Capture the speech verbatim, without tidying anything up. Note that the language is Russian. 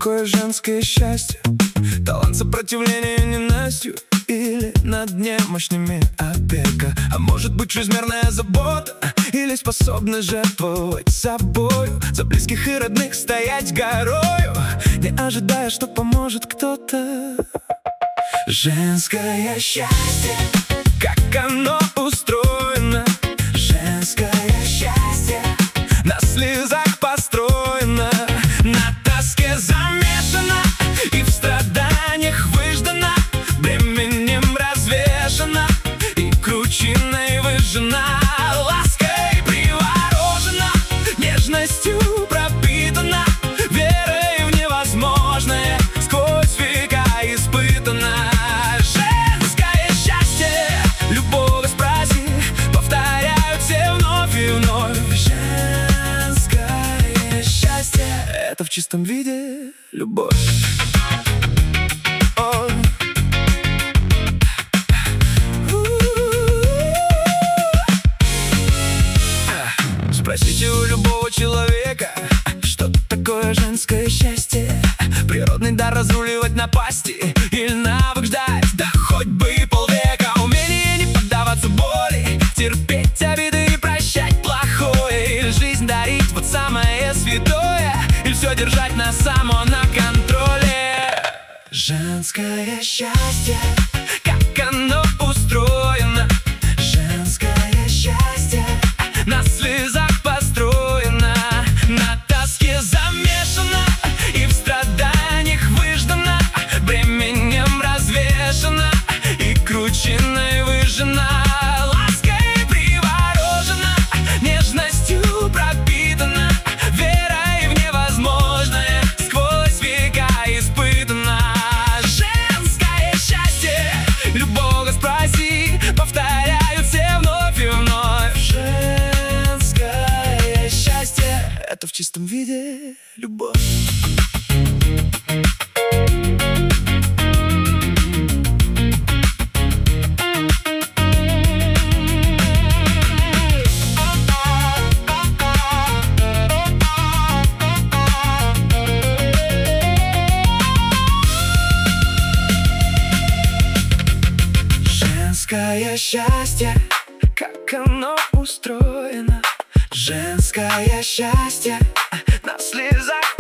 такое женское счастье? Талант сопротивления ненастью? Или на дне мощными опека? А может быть чрезмерная забота? Или способность жертвовать собою? За близких и родных стоять горою, не ожидая, что поможет кто-то. Женское счастье, как оно устроено? Женское счастье на слезах построено, на тоске замешано и в страданиях выждана, бременем развешана и кручиной выжжена, лаской приворожена, нежностью пропитана, верой в невозможное, сквозь века испытана. Женское счастье, любого спроси, повторяют все вновь и вновь. Женское счастье — это в чистом виде любовь. О. Спросите у любого человека, что такое женское счастье. Природный дар разруливать напасти или навык ждать, да хоть бы и полвека. Умение не поддаваться боли, терпеть обиды и прощать плохое, или жизнь дарить вот самое святое, или все держать на само на контроле. Женское счастье, как оно устроено? Женское счастье на слезах построено, на тоске замешано и в страданиях выждана, бременем развешана и кручиной выжжена, лаской приворожена, нежностью пропитана, верой в невозможное, сквозь века испытана. Женское счастье, любого спроси, повторяют все вновь и вновь. Женское счастье — это в чистом виде любовь. Женское счастье, как оно устроено? Женское счастье на слезах